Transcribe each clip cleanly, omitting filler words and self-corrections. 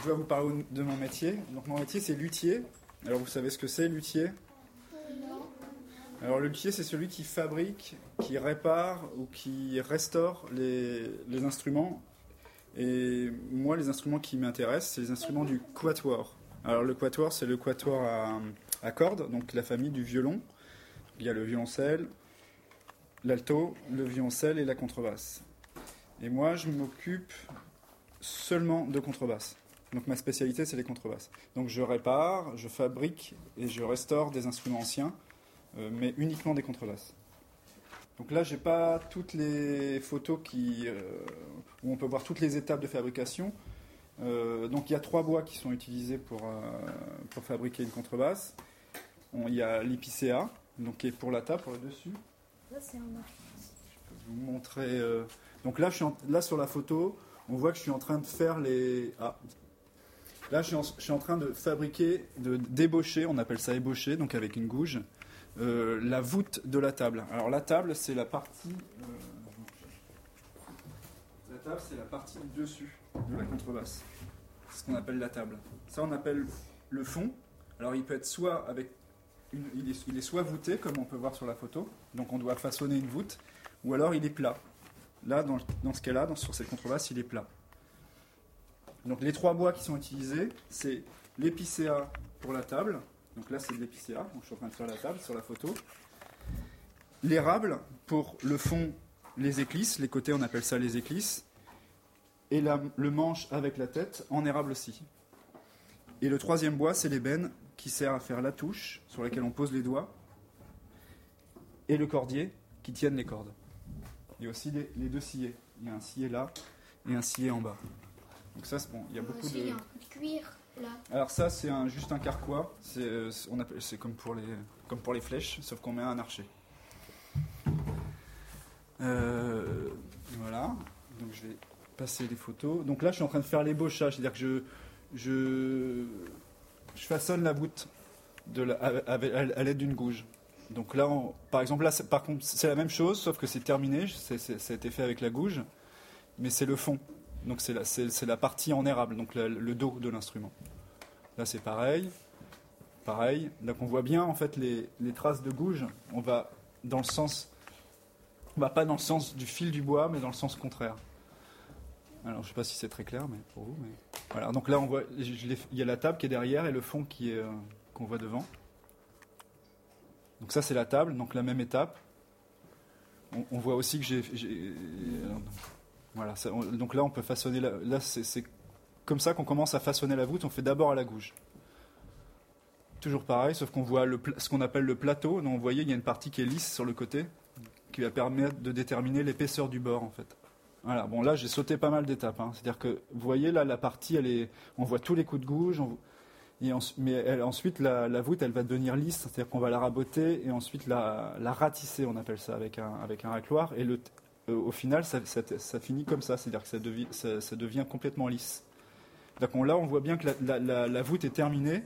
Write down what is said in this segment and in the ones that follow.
vais vous parler de mon métier. Donc mon métier, c'est luthier. Alors vous savez ce que c'est, luthier? Alors le luthier, c'est celui qui fabrique, qui répare ou qui restaure les instruments. Et moi, les instruments qui m'intéressent, c'est les instruments du quatuor. Alors le quatuor, c'est le quatuor à cordes, donc la famille du violon. Il y a le violoncelle, l'alto, le violoncelle et la contrebasse. Et moi, je m'occupe seulement de contrebasse. Donc ma spécialité, c'est les contrebasses. Donc je répare, je fabrique et je restaure des instruments anciens, mais uniquement des contrebasses. Donc là, j'ai pas toutes les photos où on peut voir toutes les étapes de fabrication. Donc il y a 3 bois qui sont utilisés pour fabriquer une contrebasse. Il y a l'épicéa, donc qui est pour la table, pour le dessus. Là, c'est un arc. Je peux vous montrer. Donc là, là sur la photo, on voit que je suis en train de faire les. Là, je suis en train de fabriquer, de débaucher, on appelle ça ébaucher, donc avec une gouge, la voûte de la table. Alors la table, c'est la partie. La table, c'est la partie du dessus de la contrebasse. C'est ce qu'on appelle la table. Ça, on appelle le fond. Alors il peut être soit avec. Il est soit voûté, comme on peut voir sur la photo, donc on doit façonner une voûte, ou alors il est plat. Là, dans ce cas-là, sur cette contrebasse, il est plat. Donc les 3 bois qui sont utilisés, c'est l'épicéa pour la table. Donc là, c'est de l'épicéa. Donc je suis en train de faire la table sur la photo. L'érable pour le fond, les éclisses. Les côtés, on appelle ça les éclisses. Et le manche avec la tête en érable aussi. Et le 3e bois, c'est l'ébène qui sert à faire la touche sur laquelle on pose les doigts. Et le cordier qui tiennent les cordes. Il y a aussi les 2 sciés. Il y a un scié là et un scié en bas. Donc ça, c'est bon. Il y a beaucoup de. Il y a un peu de cuir là. Alors ça, c'est juste un carquois. C'est comme pour les flèches, sauf qu'on met un archer. Voilà. Donc je vais passer les photos. Donc là, je suis en train de faire l'ébauchage, c'est-à-dire que je façonne la voûte à l'aide d'une gouge. Donc là, par exemple, là, par contre, c'est la même chose, sauf que c'est terminé. Ça a été fait avec la gouge, mais c'est le fond. Donc c'est la partie en érable, donc le dos de l'instrument. Là, c'est pareil. Donc on voit bien en fait les traces de gouge. On va pas dans le sens du fil du bois, mais dans le sens contraire. Alors je sais pas si c'est très clair, mais pour vous. Voilà. Donc là, on voit, il y a la table qui est derrière et le fond qu'on voit devant. Donc ça, c'est la table, donc la même étape. On voit aussi que voilà. Donc là, on peut façonner. Là, c'est comme ça qu'on commence à façonner la voûte. On fait d'abord à la gouge. Toujours pareil, sauf qu'on voit ce qu'on appelle le plateau. Donc, vous voyez, il y a une partie qui est lisse sur le côté, qui va permettre de déterminer l'épaisseur du bord, en fait. Voilà. Bon, là, j'ai sauté pas mal d'étapes. C'est-à-dire que, vous voyez, là, la partie, on voit tous les coups de gouge. Mais ensuite, la voûte, elle va devenir lisse. C'est-à-dire qu'on va la raboter et ensuite la ratisser, on appelle ça, avec un racloir. Et au final, ça finit comme ça. C'est-à-dire que ça devient complètement lisse. Donc là, on voit bien que la voûte est terminée.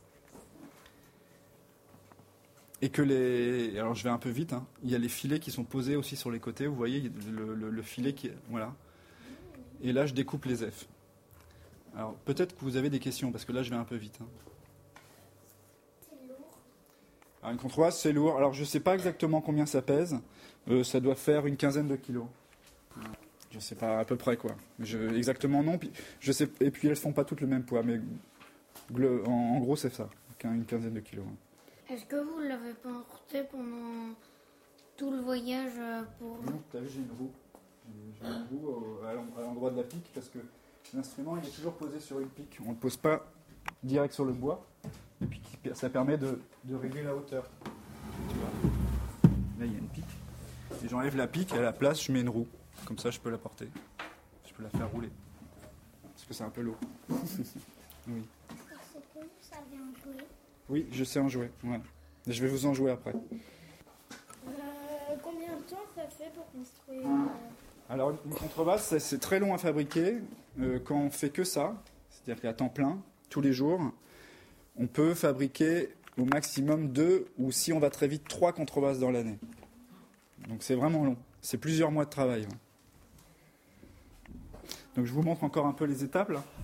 Et que alors je vais un peu vite, il y a les filets qui sont posés aussi sur les côtés, vous voyez le filet qui est, voilà. Et là je découpe les F. Alors peut-être que vous avez des questions, parce que là je vais un peu vite. C'est lourd. Alors, une contrebasse c'est lourd, alors je ne sais pas exactement combien ça pèse, ça doit faire une 15aine de kilos. Je ne sais pas à peu près quoi, exactement non, je sais, et puis elles ne font pas toutes le même poids, mais en gros c'est ça, une 15aine de kilos. Est-ce que vous ne l'avez pas emporté pendant tout le voyage pour... Non, tu as vu, j'ai une roue. J'ai une roue à l'endroit de la pique, parce que l'instrument il est toujours posé sur une pique. On ne le pose pas direct sur le bois, et puis ça permet de régler la hauteur. Tu vois. Là il y a une pique. Et j'enlève la pique, et à la place je mets une roue. Comme ça je peux la porter. Je peux la faire rouler. Parce que c'est un peu lourd. Oui. C'est que vous savez en jouer. Oui, je sais en jouer. Ouais. Je vais vous en jouer après. Combien de temps ça fait pour construire Alors, une contrebasse, c'est très long à fabriquer. Quand on fait que ça, c'est-à-dire qu'à temps plein, tous les jours, on peut fabriquer au maximum 2 ou, si on va très vite, 3 contrebasses dans l'année. Donc c'est vraiment long. C'est plusieurs mois de travail. Donc je vous montre encore un peu les étapes. Là.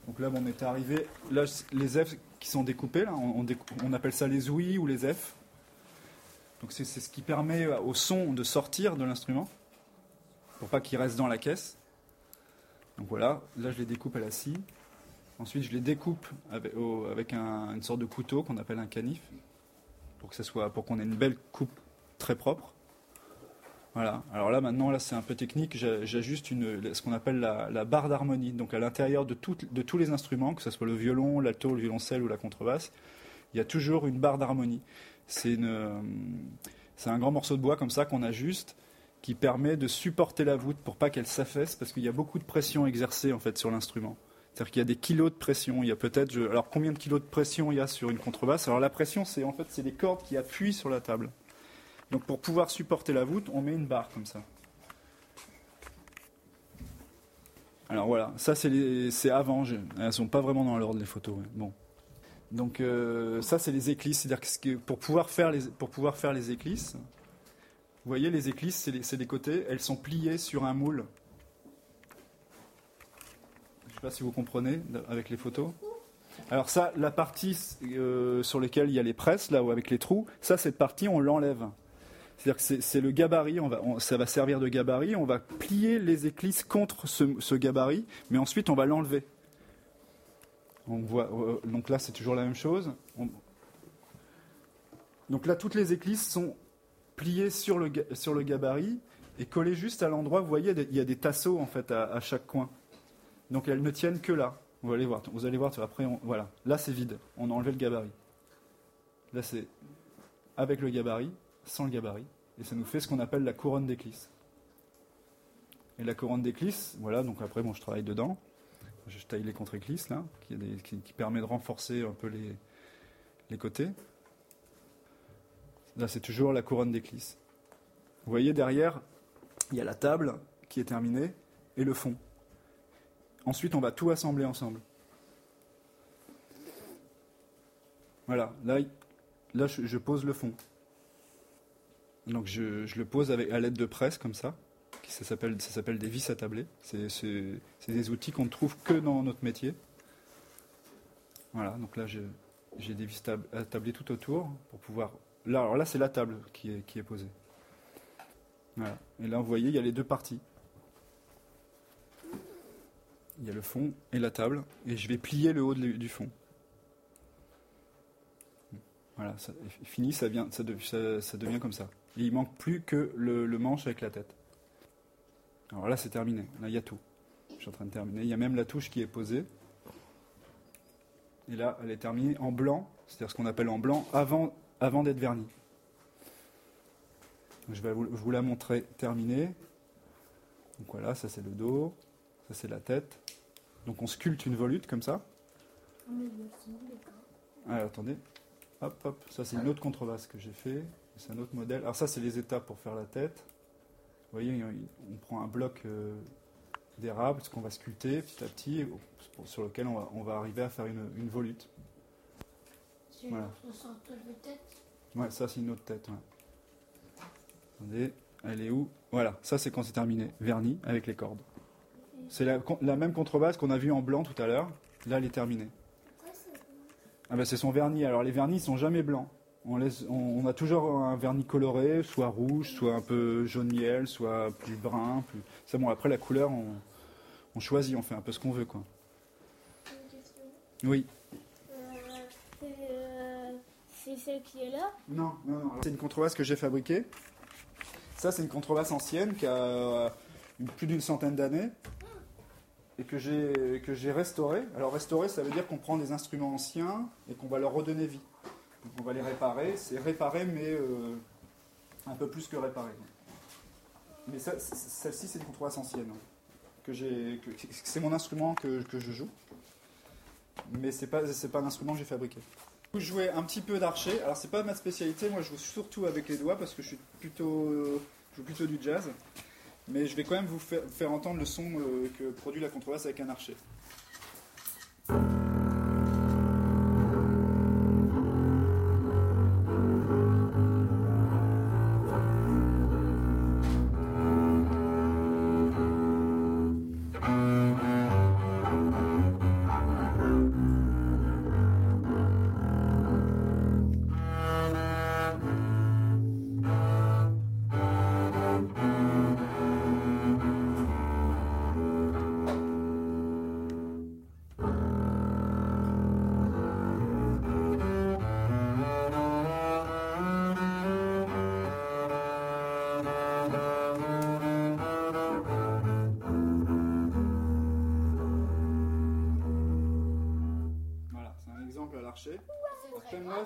Donc là, bon, on était arrivé. Là, les F qui sont découpés, là, on appelle ça les ouïes ou les F. Donc c'est ce qui permet au son de sortir de l'instrument, pour pas qu'il reste dans la caisse. Donc voilà, là je les découpe à la scie. Ensuite je les découpe avec une sorte de couteau qu'on appelle un canif, pour qu'on ait une belle coupe très propre. Voilà. Alors là maintenant, là c'est un peu technique, j'ajuste ce qu'on appelle la barre d'harmonie. Donc à l'intérieur de tous les instruments, que ce soit le violon, l'alto, le violoncelle ou la contrebasse, il y a toujours une barre d'harmonie. C'est un grand morceau de bois comme ça qu'on ajuste, qui permet de supporter la voûte pour pas qu'elle s'affaisse, parce qu'il y a beaucoup de pression exercée en fait sur l'instrument. C'est-à-dire qu'il y a des kilos de pression. Il y a peut-être, alors combien de kilos de pression il y a sur une contrebasse? Alors la pression, c'est les cordes qui appuient sur la table. Donc pour pouvoir supporter la voûte, on met une barre comme ça. Alors voilà, ça c'est avant. Elles sont pas vraiment dans l'ordre les photos. Ouais. Bon. Donc ça c'est les éclisses, c'est-à-dire que pour pouvoir faire les éclisses, vous voyez les éclisses, c'est les côtés, elles sont pliées sur un moule. Je ne sais pas si vous comprenez avec les photos. Alors ça, la partie sur laquelle il y a les presses, là où avec les trous, ça cette partie on l'enlève. C'est-à-dire que c'est le gabarit, ça va servir de gabarit, on va plier les éclisses contre ce gabarit, mais ensuite on va l'enlever. Donc là, c'est toujours la même chose. Donc là, toutes les éclisses sont pliées sur le gabarit et collées juste à l'endroit. Vous voyez, il y a des tasseaux en fait à chaque coin. Donc elles ne tiennent que là. Vous allez voir. Après, voilà. Là, c'est vide. On a enlevé le gabarit. Là, c'est avec le gabarit, sans le gabarit, et ça nous fait ce qu'on appelle la couronne d'éclisse. Et la couronne d'éclisse, voilà. Donc après, je travaille dedans. Je taille les contre-éclisses là, qui permet de renforcer un peu les côtés. Là, c'est toujours la couronne d'éclisse. Vous voyez derrière, il y a la table qui est terminée et le fond. Ensuite, on va tout assembler ensemble. Voilà, là je pose le fond. Donc je le pose à l'aide de presse comme ça. Ça s'appelle des vis attablées. C'est des outils qu'on ne trouve que dans notre métier. Voilà, donc là j'ai des vis attablées tout autour pour pouvoir. Alors là c'est la table qui est posée. Voilà. Et là vous voyez il y a les deux parties. Il y a le fond et la table, et je vais plier le haut du fond. Voilà, ça fini, ça devient comme ça. Et il manque plus que le manche avec la tête. Alors là, c'est terminé. Là, il y a tout. Je suis en train de terminer. Il y a même la touche qui est posée. Et là, elle est terminée en blanc, c'est-à-dire ce qu'on appelle en blanc avant d'être vernie. Je vais vous la montrer terminée. Donc voilà, ça c'est le dos, ça c'est la tête. Donc on sculpte une volute comme ça. Alors attendez. Hop, hop. Ça c'est une autre contrebasse que j'ai fait. C'est un autre modèle. Alors ça, c'est les étapes pour faire la tête. Vous voyez, on prend un bloc d'érable, ce qu'on va sculpter petit à petit, sur lequel on va arriver à faire une volute. C'est une autre sorte de tête. Ouais, ça c'est une autre tête. Ouais. Attendez, elle est où? Voilà, ça c'est quand c'est terminé, verni avec les cordes. C'est la même contrebasse qu'on a vue en blanc tout à l'heure. Là, elle est terminée. Ah ben, c'est son vernis. Alors les vernis, ils sont jamais blancs. On a toujours un vernis coloré, soit rouge, soit un peu jaune miel, soit plus brun. C'est bon, après la couleur, on choisit, on fait un peu ce qu'on veut, quoi. Une question. Oui. C'est celle qui est là? Non. C'est une contrebasse que j'ai fabriquée. Ça, c'est une contrebasse ancienne qui a plus d'une centaine d'années et que j'ai restaurée. Alors restaurer, ça veut dire qu'on prend des instruments anciens et qu'on va leur redonner vie. Donc on va les réparer. C'est réparer, mais un peu plus que réparer. Mais celle-ci, c'est une contrebasse ancienne. C'est mon instrument que je joue. Mais c'est pas un instrument que j'ai fabriqué. Je jouais un petit peu d'archer. Alors c'est pas ma spécialité. Moi, je joue surtout avec les doigts parce que je joue plutôt du jazz. Mais je vais quand même vous faire entendre le son que produit la contrebasse avec un archet.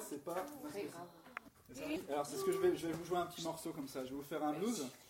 c'est pas... Très grave. Alors c'est ce que je vais vous jouer un petit morceau comme ça. Je vais vous faire un blues.